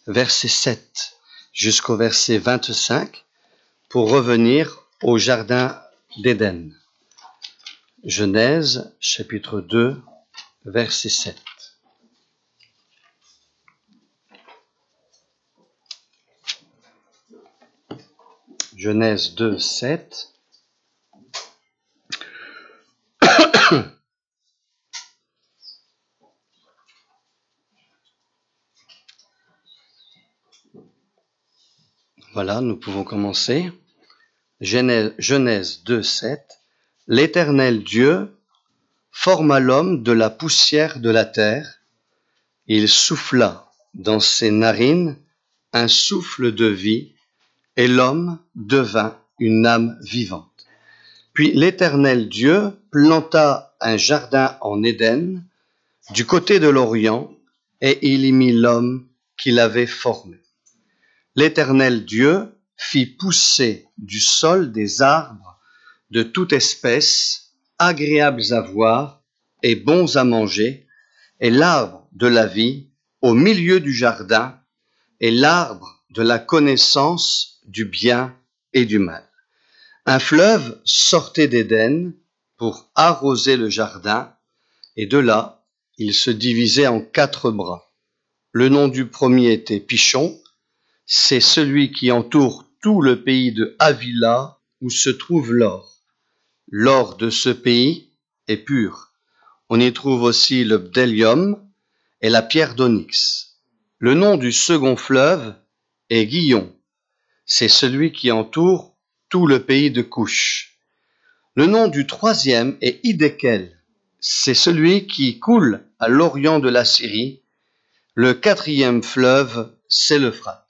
verset 7 jusqu'au verset 25, pour revenir au jardin d'Éden. Genèse, chapitre 2, verset 7. Genèse 2, 7. Voilà, nous pouvons commencer. Genèse 2, 7. L'Éternel Dieu forma l'homme de la poussière de la terre. Il souffla dans ses narines un souffle de vie, et l'homme devint une âme vivante. Puis l'Éternel Dieu planta un jardin en Éden, du côté de l'Orient, et il y mit l'homme qu'il avait formé. L'Éternel Dieu fit pousser du sol des arbres de toute espèce, agréables à voir et bons à manger, et l'arbre de la vie au milieu du jardin, et l'arbre de la connaissance du bien et du mal. Un fleuve sortait d'Éden pour arroser le jardin, et de là, il se divisait en 4 bras. Le nom du premier était Pishon, c'est celui qui entoure tout le pays de Havila où se trouve l'or. L'or de ce pays est pur. On y trouve aussi le bdellium et la pierre d'onyx. Le nom du second fleuve est Gihon. C'est celui qui entoure tout le pays de Couche. Le nom du troisième est Hiddekel. C'est celui qui coule à l'orient de la Syrie. Le 4e fleuve, c'est l'Euphrate.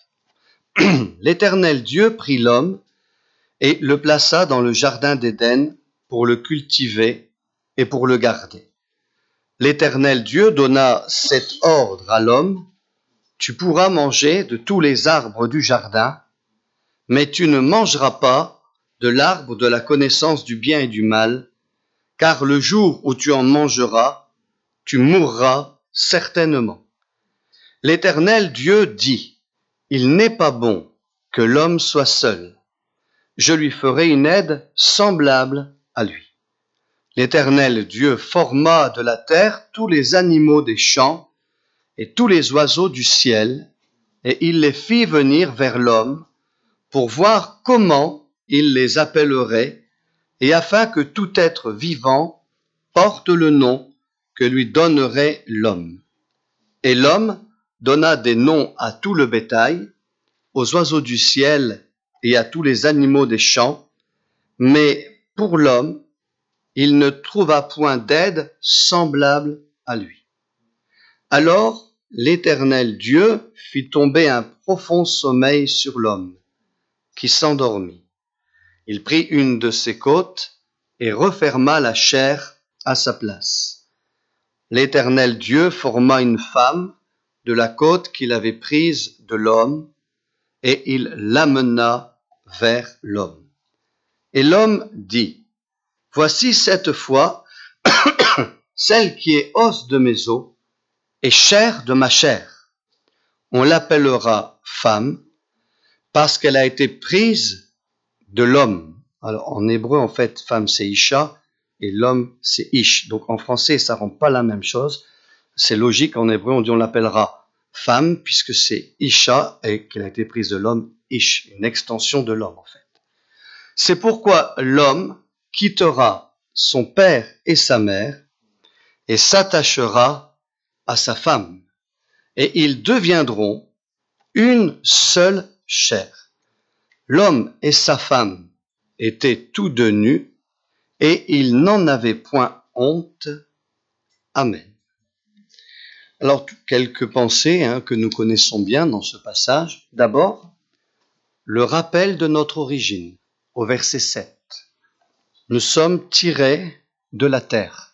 L'Éternel Dieu prit l'homme et le plaça dans le jardin d'Éden pour le cultiver et pour le garder. L'Éternel Dieu donna cet ordre à l'homme: tu pourras manger de tous les arbres du jardin, mais tu ne mangeras pas de l'arbre de la connaissance du bien et du mal, car le jour où tu en mangeras, tu mourras certainement. L'Éternel Dieu dit: il n'est pas bon que l'homme soit seul. Je lui ferai une aide semblable à lui. L'Éternel Dieu forma de la terre tous les animaux des champs et tous les oiseaux du ciel, et il les fit venir vers l'homme pour voir comment il les appellerait, et afin que tout être vivant porte le nom que lui donnerait l'homme. Et l'homme donna des noms à tout le bétail, aux oiseaux du ciel et à tous les animaux des champs, mais pour l'homme, il ne trouva point d'aide semblable à lui. Alors l'Éternel Dieu fit tomber un profond sommeil sur l'homme, qui s'endormit. Il prit une de ses côtes et referma la chair à sa place. L'Éternel Dieu forma une femme de la côte qu'il avait prise de l'homme, et il l'amena vers l'homme. Et l'homme dit: voici cette fois celle qui est os de mes os et chair de ma chair. On l'appellera femme parce qu'elle a été prise de l'homme. Alors en hébreu, en fait, femme c'est Isha et l'homme c'est Ish. Donc en français, ça rend pas la même chose. C'est logique, en hébreu, on l'appellera femme puisque c'est Isha et qu'elle a été prise de l'homme, Ish, une extension de l'homme en fait. C'est pourquoi l'homme quittera son père et sa mère et s'attachera à sa femme, et ils deviendront une seule chair. L'homme et sa femme étaient tous deux nus, et ils n'en avaient point honte. Amen. Alors, quelques pensées que nous connaissons bien dans ce passage. D'abord, le rappel de notre origine, au verset 7. Nous sommes tirés de la terre.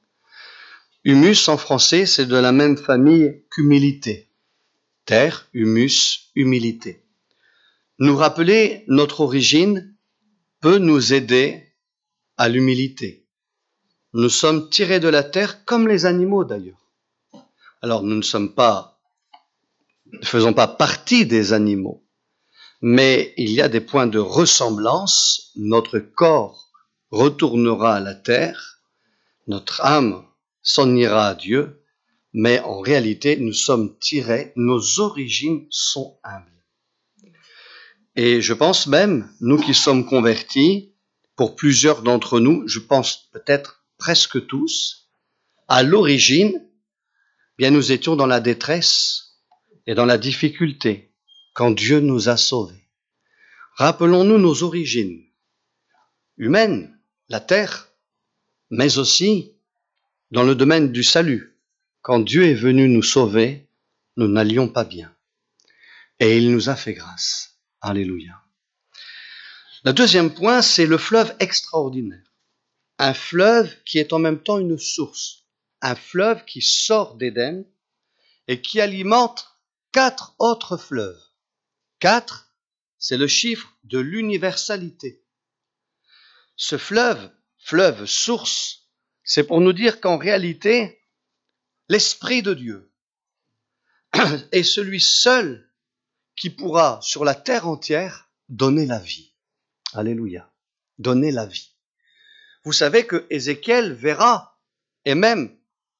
Humus en français, c'est de la même famille qu'humilité. Terre, humus, humilité. Nous rappeler notre origine peut nous aider à l'humilité. Nous sommes tirés de la terre comme les animaux d'ailleurs. Alors nous ne sommes pas ne faisons pas partie des animaux, mais il y a des points de ressemblance. Notre corps retournera à la terre, notre âme s'en ira à Dieu, mais en réalité, nous sommes tirés, nos origines sont humbles. Et je pense même, nous qui sommes convertis, pour plusieurs d'entre nous, je pense peut-être presque tous, à l'origine, bien nous étions dans la détresse et dans la difficulté quand Dieu nous a sauvés. Rappelons-nous nos origines humaines, la terre, mais aussi dans le domaine du salut. Quand Dieu est venu nous sauver, nous n'allions pas bien. Et il nous a fait grâce. Alléluia. Le deuxième point, c'est le fleuve extraordinaire. Un fleuve qui est en même temps une source. Un fleuve qui sort d'Éden et qui alimente 4 autres fleuves. 4, c'est le chiffre de l'universalité. Ce fleuve source, c'est pour nous dire qu'en réalité, l'Esprit de Dieu est celui seul qui pourra, sur la terre entière, donner la vie. Alléluia. Donner la vie. Vous savez que Ézéchiel verra et même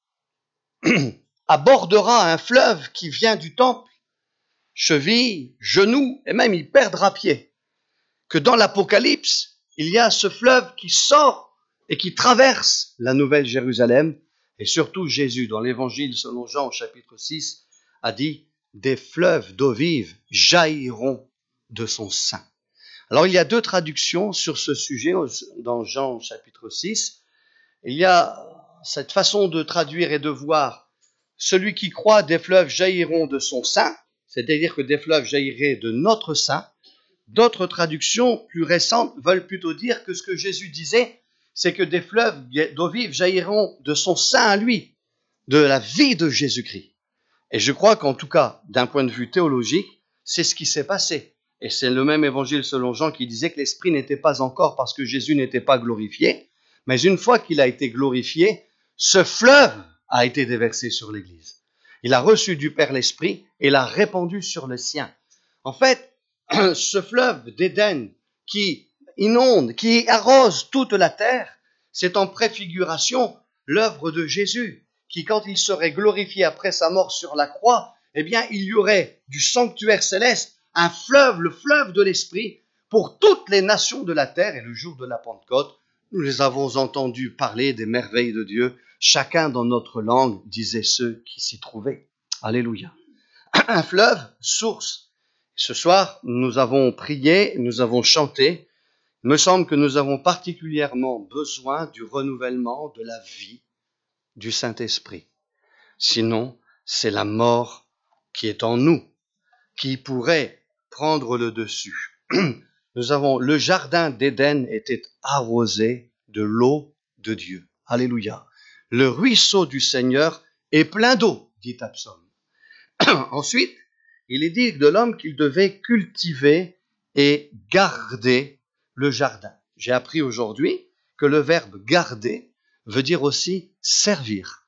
abordera un fleuve qui vient du temple, cheville, genou, et même il perdra pied. Que dans l'Apocalypse, il y a ce fleuve qui sort et qui traverse la Nouvelle Jérusalem. Et surtout Jésus, dans l'Évangile selon Jean au chapitre 6, a dit « Des fleuves d'eau vive jailliront de son sein ». Alors il y a 2 traductions sur ce sujet dans Jean au chapitre 6. Il y a cette façon de traduire et de voir « Celui qui croit, des fleuves jailliront de son sein », c'est-à-dire que des fleuves jailliraient de notre sein. D'autres traductions plus récentes veulent plutôt dire que ce que Jésus disait, c'est que des fleuves d'eau vive jailliront de son sein à lui, de la vie de Jésus-Christ. Et je crois qu'en tout cas, d'un point de vue théologique, c'est ce qui s'est passé. Et c'est le même évangile selon Jean qui disait que l'Esprit n'était pas encore parce que Jésus n'était pas glorifié, mais une fois qu'il a été glorifié, ce fleuve a été déversé sur l'Église. Il a reçu du Père l'Esprit et l'a répandu sur les siens. En fait, ce fleuve d'Éden qui inonde, qui arrose toute la terre, c'est en préfiguration l'œuvre de Jésus, qui quand il serait glorifié après sa mort sur la croix, eh bien il y aurait du sanctuaire céleste un fleuve, le fleuve de l'Esprit, pour toutes les nations de la terre. Et le jour de la Pentecôte, nous les avons entendus parler des merveilles de Dieu, chacun dans notre langue, disaient ceux qui s'y trouvaient. Alléluia. Un fleuve, source. Ce soir, nous avons prié, nous avons chanté. Il me semble que nous avons particulièrement besoin du renouvellement de la vie du Saint-Esprit. Sinon, c'est la mort qui est en nous, qui pourrait prendre le dessus. Le jardin d'Éden était arrosé de l'eau de Dieu. Alléluia. Le ruisseau du Seigneur est plein d'eau, dit Psaume. Ensuite, il est dit de l'homme qu'il devait cultiver et garder le jardin. J'ai appris aujourd'hui que le verbe garder veut dire aussi servir.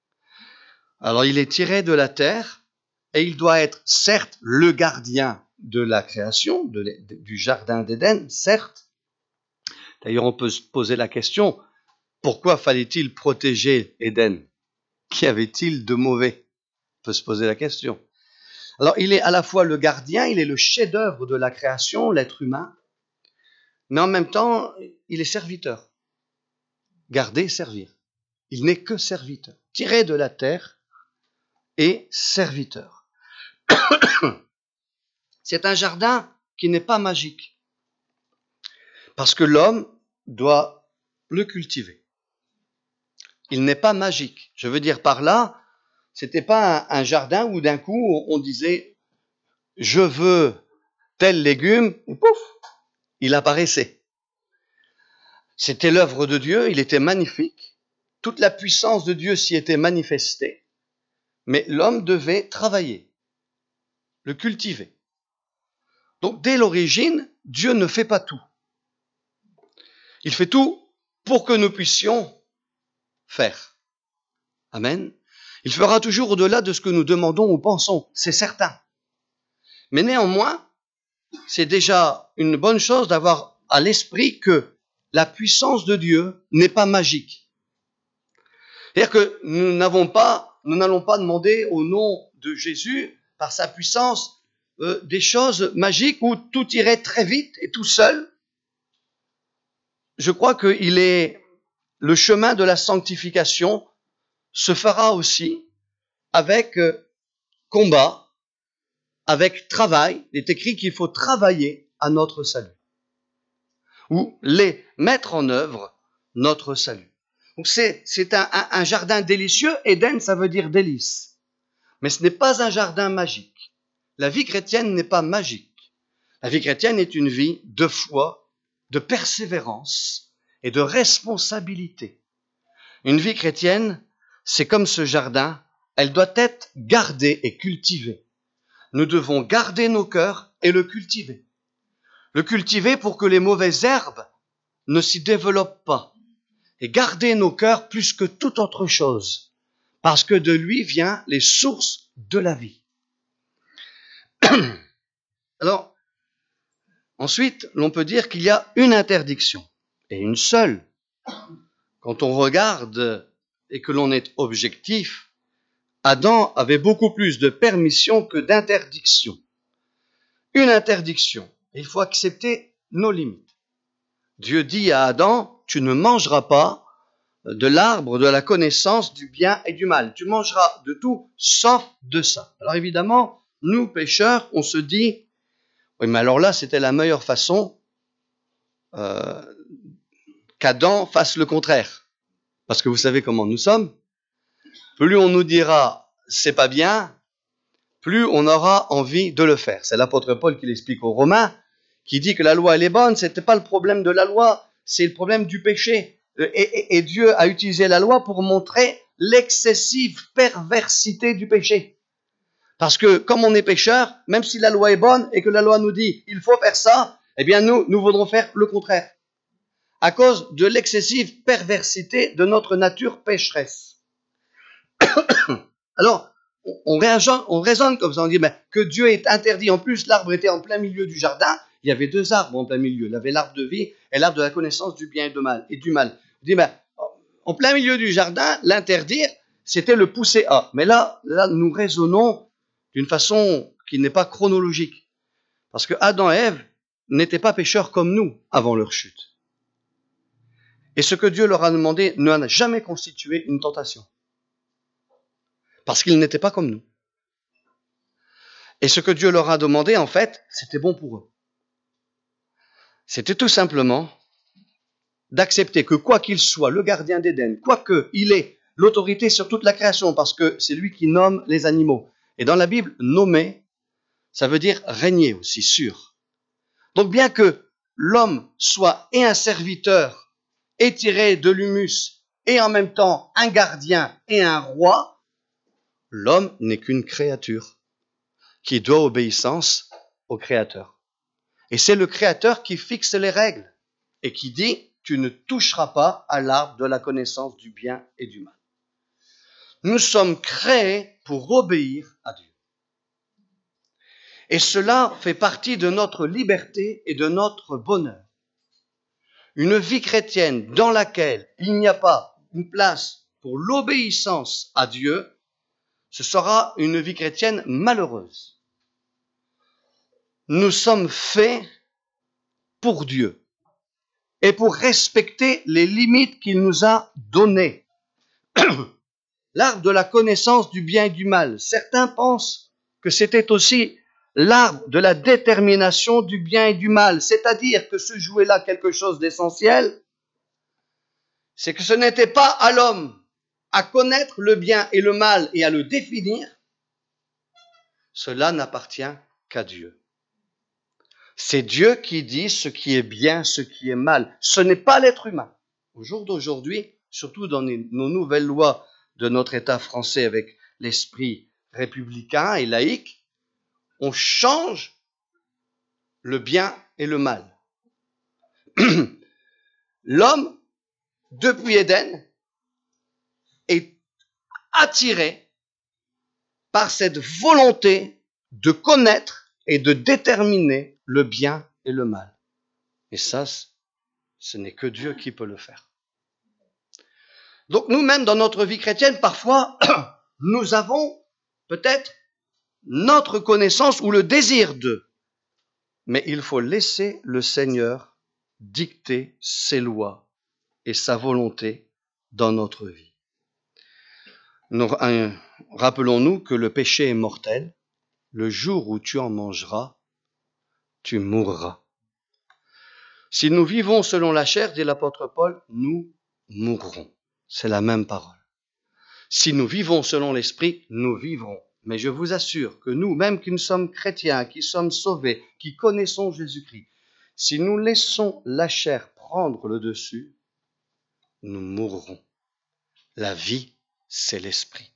Alors il est tiré de la terre et il doit être certes le gardien de la création, du jardin d'Éden, certes. D'ailleurs, on peut se poser la question, pourquoi fallait-il protéger Éden? Qu'y avait-il de mauvais? On peut se poser la question. Alors, il est à la fois le gardien, il est le chef-d'œuvre de la création, l'être humain, mais en même temps, il est serviteur. Garder, servir. Il n'est que serviteur. Tiré de la terre et serviteur. C'est un jardin qui n'est pas magique, parce que l'homme doit le cultiver. Il n'est pas magique. Je veux dire par là, c'était pas un jardin où d'un coup on disait « je veux tel légume » ou pouf, il apparaissait. C'était l'œuvre de Dieu, il était magnifique. Toute la puissance de Dieu s'y était manifestée. Mais l'homme devait travailler, le cultiver. Donc dès l'origine, Dieu ne fait pas tout. Il fait tout pour que nous puissions faire. Amen. Il fera toujours au-delà de ce que nous demandons ou pensons, c'est certain. Mais néanmoins, c'est déjà une bonne chose d'avoir à l'esprit que la puissance de Dieu n'est pas magique. C'est-à-dire que nous n'allons pas demander au nom de Jésus, par sa puissance, des choses magiques où tout irait très vite et tout seul. Je crois qu'il est le chemin de la sanctification se fera aussi avec combat, avec travail. Il est écrit qu'il faut travailler à notre salut, ou les mettre en œuvre notre salut. Donc c'est un jardin délicieux. Éden, ça veut dire délice. Mais ce n'est pas un jardin magique. La vie chrétienne n'est pas magique. La vie chrétienne est une vie de foi, de persévérance et de responsabilité. Une vie chrétienne, c'est comme ce jardin, elle doit être gardée et cultivée. Nous devons garder nos cœurs et le cultiver. Le cultiver pour que les mauvaises herbes ne s'y développent pas. Et garder nos cœurs plus que toute autre chose, parce que de lui viennent les sources de la vie. Alors, ensuite, l'on peut dire qu'il y a une interdiction, et une seule. Quand on regarde et que l'on est objectif, Adam avait beaucoup plus de permissions que d'interdictions. Une interdiction, il faut accepter nos limites. Dieu dit à Adam, tu ne mangeras pas de l'arbre de la connaissance du bien et du mal. Tu mangeras de tout sauf de ça. Alors évidemment, nous pécheurs, on se dit, oui mais alors là c'était la meilleure façon qu'Adam fasse le contraire. Parce que vous savez comment nous sommes. Plus on nous dira c'est pas bien, plus on aura envie de le faire. C'est l'apôtre Paul qui l'explique aux Romains, qui dit que la loi elle est bonne, c'était pas le problème de la loi, c'est le problème du péché. Et Dieu a utilisé la loi pour montrer l'excessive perversité du péché. Parce que comme on est pécheur, même si la loi est bonne et que la loi nous dit il faut faire ça, eh bien nous voudrons faire le contraire. À cause de l'excessive perversité de notre nature pécheresse. Alors, on raisonne comme ça, on dit que Dieu est interdit. En plus, l'arbre était en plein milieu du jardin. Il y avait deux arbres en plein milieu. Il y avait l'arbre de vie et l'arbre de la connaissance du bien et du mal. On dit, en plein milieu du jardin, l'interdire, c'était le pousser à. Mais là, nous raisonnons d'une façon qui n'est pas chronologique. Parce que Adam et Ève n'étaient pas pécheurs comme nous avant leur chute. Et ce que Dieu leur a demandé n'a jamais constitué une tentation. Parce qu'ils n'étaient pas comme nous. Et ce que Dieu leur a demandé, en fait, c'était bon pour eux. C'était tout simplement d'accepter que quoi qu'il soit, le gardien d'Éden, quoi qu'il ait l'autorité sur toute la création, parce que c'est lui qui nomme les animaux. Et dans la Bible, nommer, ça veut dire régner aussi, sûr. Donc bien que l'homme soit et un serviteur, étiré de l'humus, et en même temps un gardien et un roi, l'homme n'est qu'une créature qui doit obéissance au Créateur. Et c'est le Créateur qui fixe les règles et qui dit « tu ne toucheras pas à l'arbre de la connaissance du bien et du mal ». Nous sommes créés pour obéir à Dieu. Et cela fait partie de notre liberté et de notre bonheur. Une vie chrétienne dans laquelle il n'y a pas une place pour l'obéissance à Dieu, ce sera une vie chrétienne malheureuse. Nous sommes faits pour Dieu et pour respecter les limites qu'il nous a données. L'arbre de la connaissance du bien et du mal. Certains pensent que c'était aussi l'arbre de la détermination du bien et du mal, c'est-à-dire que se jouait là quelque chose d'essentiel, c'est que ce n'était pas à l'homme à connaître le bien et le mal et à le définir, cela n'appartient qu'à Dieu. C'est Dieu qui dit ce qui est bien, ce qui est mal. Ce n'est pas l'être humain. Au jour d'aujourd'hui, surtout dans nos nouvelles lois de notre État français avec l'esprit républicain et laïque, on change le bien et le mal. L'homme, depuis Éden, est attiré par cette volonté de connaître et de déterminer le bien et le mal. Et ça, ce n'est que Dieu qui peut le faire. Donc nous-mêmes, dans notre vie chrétienne, parfois, nous avons peut-être notre connaissance ou le désir de. Mais il faut laisser le Seigneur dicter ses lois et sa volonté dans notre vie. Rappelons-nous que le péché est mortel. Le jour où tu en mangeras, tu mourras. Si nous vivons selon la chair, dit l'apôtre Paul, nous mourrons. C'est la même parole. Si nous vivons selon l'esprit, nous vivrons. Mais je vous assure que nous, même qui nous sommes chrétiens, qui sommes sauvés, qui connaissons Jésus-Christ, si nous laissons la chair prendre le dessus, nous mourrons. La vie, c'est l'esprit.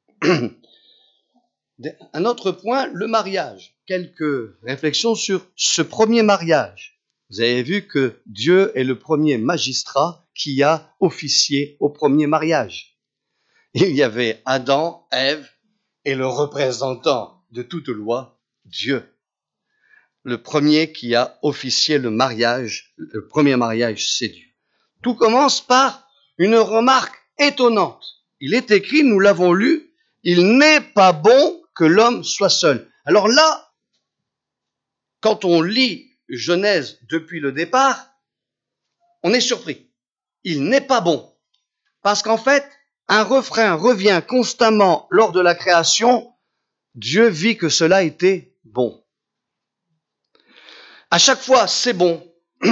Un autre point, le mariage. Quelques réflexions sur ce premier mariage. Vous avez vu que Dieu est le premier magistrat qui a officié au premier mariage. Il y avait Adam, Ève et le représentant de toute loi, Dieu. Le premier qui a officié le mariage, le premier mariage, c'est Dieu. Tout commence par une remarque étonnante. Il est écrit, nous l'avons lu, il n'est pas bon que l'homme soit seul. Alors là, quand on lit Genèse depuis le départ, on est surpris. Il n'est pas bon. Parce qu'en fait, un refrain revient constamment lors de la création. Dieu vit que cela était bon. À chaque fois, c'est bon.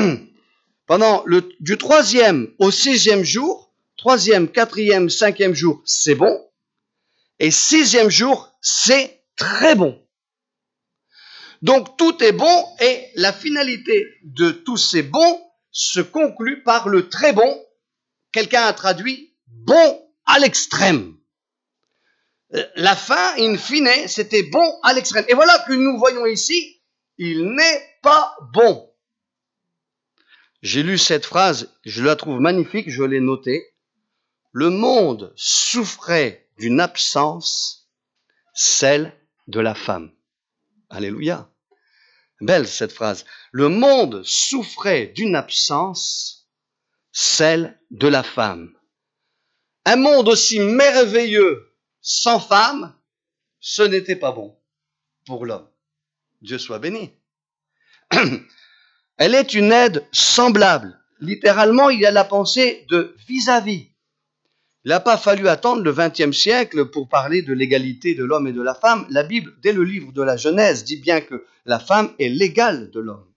Du 3e au 6e jour, 3e, 4e, 5e jour, c'est bon. Et 6e jour, c'est très bon. Donc tout est bon et la finalité de tous ces bons se conclut par le très bon. Quelqu'un a traduit bon à l'extrême. La fin, in fine, c'était bon à l'extrême. Et voilà que nous voyons ici, il n'est pas bon. J'ai lu cette phrase, je la trouve magnifique, je l'ai notée. Le monde souffrait d'une absence, celle de la femme. Alléluia. Belle cette phrase. Le monde souffrait d'une absence, celle de la femme. Un monde aussi merveilleux sans femme, ce n'était pas bon pour l'homme. Dieu soit béni. Elle est une aide semblable. Littéralement, il y a la pensée de vis-à-vis. Il n'a pas fallu attendre le XXe siècle pour parler de l'égalité de l'homme et de la femme. La Bible, dès le livre de la Genèse, dit bien que la femme est l'égale de l'homme.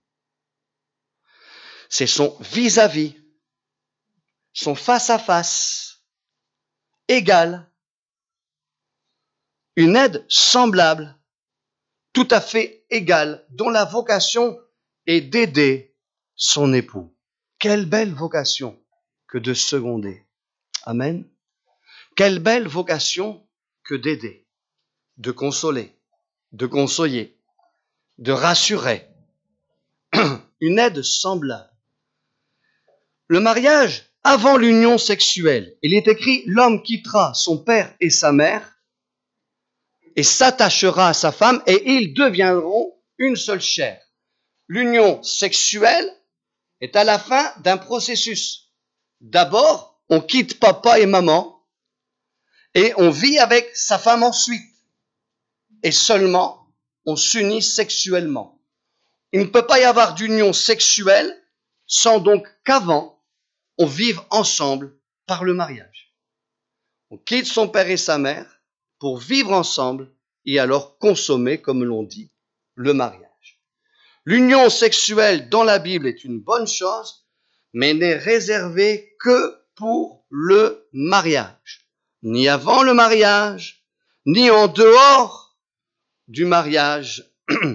C'est son vis-à-vis, son face-à-face, égal, une aide semblable, tout à fait égale, dont la vocation est d'aider son époux. Quelle belle vocation que de seconder. Amen. Quelle belle vocation que d'aider, de consoler, de conseiller, de rassurer. Une aide semblable. Le mariage, avant l'union sexuelle, il est écrit, l'homme quittera son père et sa mère et s'attachera à sa femme et ils deviendront une seule chair. L'union sexuelle est à la fin d'un processus. D'abord, on quitte papa et maman et on vit avec sa femme ensuite. Et seulement, on s'unit sexuellement. Il ne peut pas y avoir d'union sexuelle sans donc qu'avant, on vive ensemble par le mariage. On quitte son père et sa mère pour vivre ensemble et alors consommer, comme l'on dit, le mariage. L'union sexuelle dans la Bible est une bonne chose, mais n'est réservée que pour le mariage. Ni avant le mariage, ni en dehors du mariage.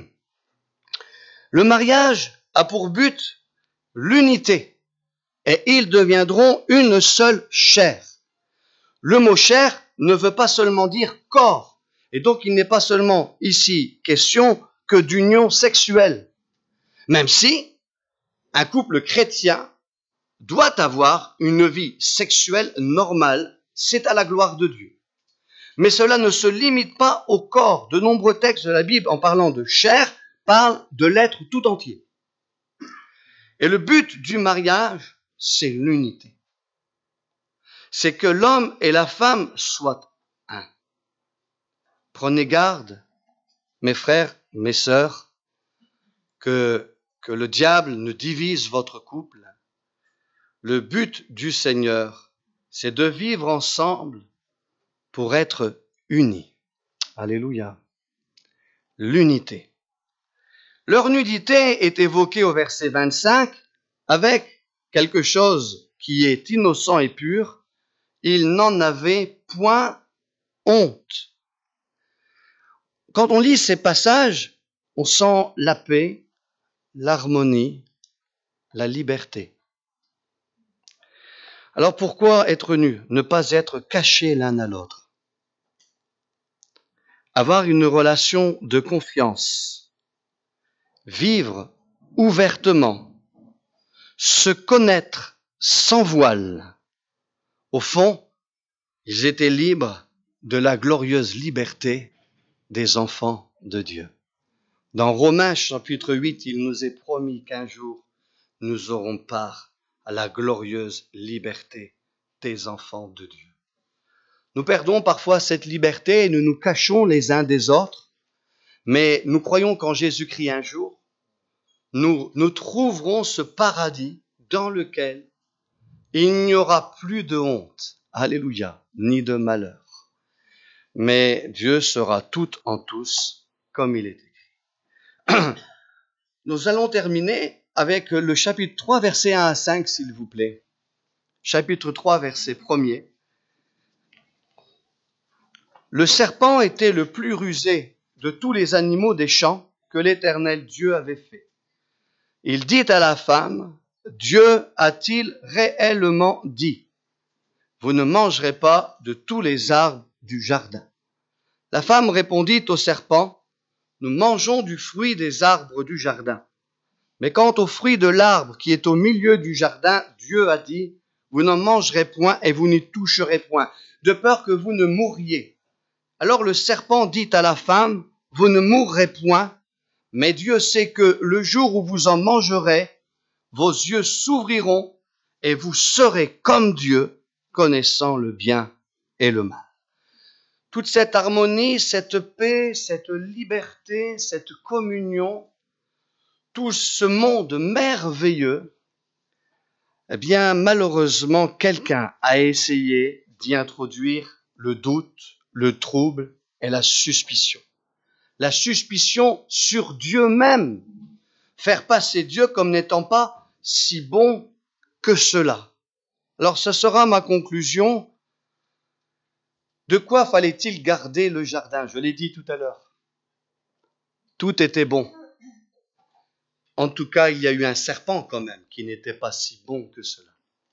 Le mariage a pour but l'unité et ils deviendront une seule chair. Le mot chair ne veut pas seulement dire corps et donc il n'est pas seulement ici question que d'union sexuelle, même si un couple chrétien doit avoir une vie sexuelle normale, c'est à la gloire de Dieu. Mais cela ne se limite pas au corps. De nombreux textes de la Bible en parlant de chair parle de l'être tout entier. Et le but du mariage, c'est l'unité. C'est que l'homme et la femme soient un. Prenez garde, mes frères, mes sœurs, que le diable ne divise votre couple. Le but du Seigneur, c'est de vivre ensemble pour être unis. Alléluia. L'unité. Leur nudité est évoquée au verset 25 avec quelque chose qui est innocent et pur. Ils n'en avaient point honte. Quand on lit ces passages, on sent la paix, l'harmonie, la liberté. Alors pourquoi être nu? Ne pas être cachés l'un à l'autre. Avoir une relation de confiance. Vivre ouvertement. Se connaître sans voile. Au fond, ils étaient libres de la glorieuse liberté des enfants de Dieu. Dans Romains chapitre 8, il nous est promis qu'un jour, nous aurons part à la glorieuse liberté des enfants de Dieu. Nous perdons parfois cette liberté et nous nous cachons les uns des autres, mais nous croyons qu'en Jésus-Christ un jour, nous trouverons ce paradis dans lequel il n'y aura plus de honte, alléluia, ni de malheur. Mais Dieu sera tout en tous, comme il est écrit. Nous allons terminer avec le chapitre 3, versets 1 à 5, s'il vous plaît. Chapitre 3, verset 1er. Le serpent était le plus rusé de tous les animaux des champs que l'Éternel Dieu avait fait. Il dit à la femme, Dieu a-t-il réellement dit, vous ne mangerez pas de tous les arbres du jardin. La femme répondit au serpent, nous mangeons du fruit des arbres du jardin. Mais quant au fruit de l'arbre qui est au milieu du jardin, Dieu a dit, vous n'en mangerez point et vous n'y toucherez point, de peur que vous ne mouriez. Alors le serpent dit à la femme, vous ne mourrez point, mais Dieu sait que le jour où vous en mangerez, vos yeux s'ouvriront et vous serez comme Dieu, connaissant le bien et le mal. Toute cette harmonie, cette paix, cette liberté, cette communion, tout ce monde merveilleux, eh bien, malheureusement, quelqu'un a essayé d'y introduire le doute, le trouble et la suspicion. La suspicion sur Dieu même. Faire passer Dieu comme n'étant pas si bon que cela. Alors, ce sera ma conclusion. De quoi fallait-il garder le jardin? Je l'ai dit tout à l'heure. Tout était bon. En tout cas, il y a eu un serpent quand même qui n'était pas si bon que cela.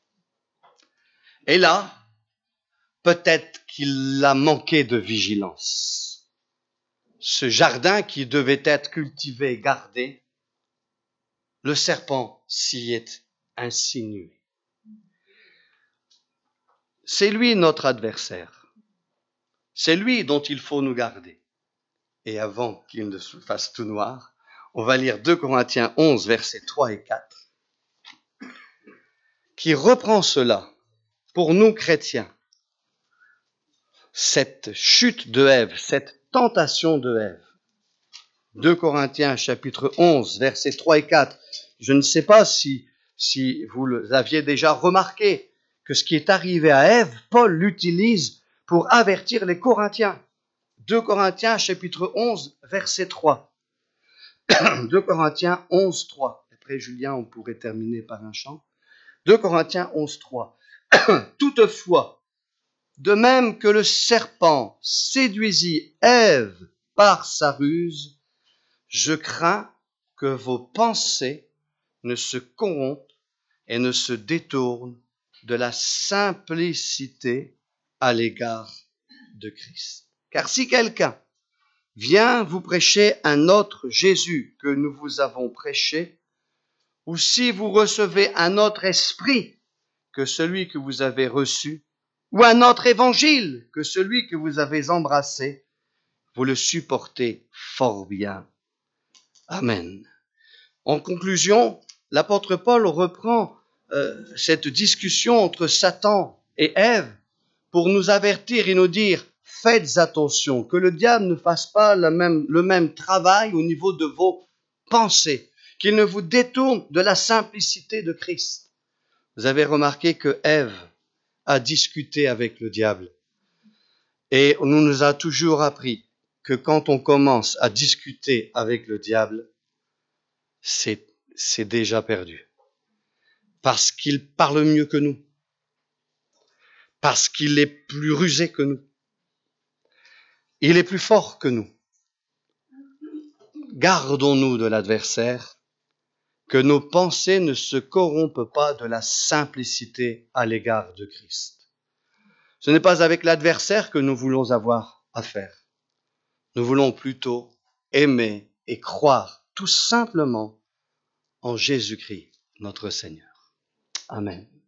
Et là, peut-être qu'il a manqué de vigilance. Ce jardin qui devait être cultivé et gardé, le serpent s'y est insinué. C'est lui notre adversaire. C'est lui dont il faut nous garder. Et avant qu'il ne se fasse tout noir, on va lire 2 Corinthiens 11, versets 3 et 4, qui reprend cela pour nous chrétiens. Cette chute de Ève, cette tentation de Ève. 2 Corinthiens chapitre 11, versets 3 et 4. Je ne sais pas si vous l'aviez déjà remarqué, que ce qui est arrivé à Ève, Paul l'utilise pour avertir les Corinthiens. 2 Corinthiens chapitre 11, verset 3. 2 Corinthiens 11, 3. Après Julien, on pourrait terminer par un chant. 2 Corinthiens 11, 3. Toutefois, de même que le serpent séduisit Ève par sa ruse, je crains que vos pensées ne se corrompent et ne se détournent de la simplicité à l'égard de Christ. Car si quelqu'un vient vous prêcher un autre Jésus que nous vous avons prêché, ou si vous recevez un autre esprit que celui que vous avez reçu, ou un autre évangile que celui que vous avez embrassé, vous le supportez fort bien. Amen. En conclusion, l'apôtre Paul reprend cette discussion entre Satan et Ève pour nous avertir et nous dire « Faites attention, que le diable ne fasse pas le même travail au niveau de vos pensées, qu'il ne vous détourne de la simplicité de Christ. » Vous avez remarqué que Ève a discuté avec le diable. Et on nous a toujours appris que quand on commence à discuter avec le diable, c'est déjà perdu. Parce qu'il parle mieux que nous. Parce qu'il est plus rusé que nous. Il est plus fort que nous. Gardons-nous de l'adversaire, que nos pensées ne se corrompent pas de la simplicité à l'égard de Christ. Ce n'est pas avec l'adversaire que nous voulons avoir affaire. Nous voulons plutôt aimer et croire tout simplement en Jésus-Christ, notre Seigneur. Amen.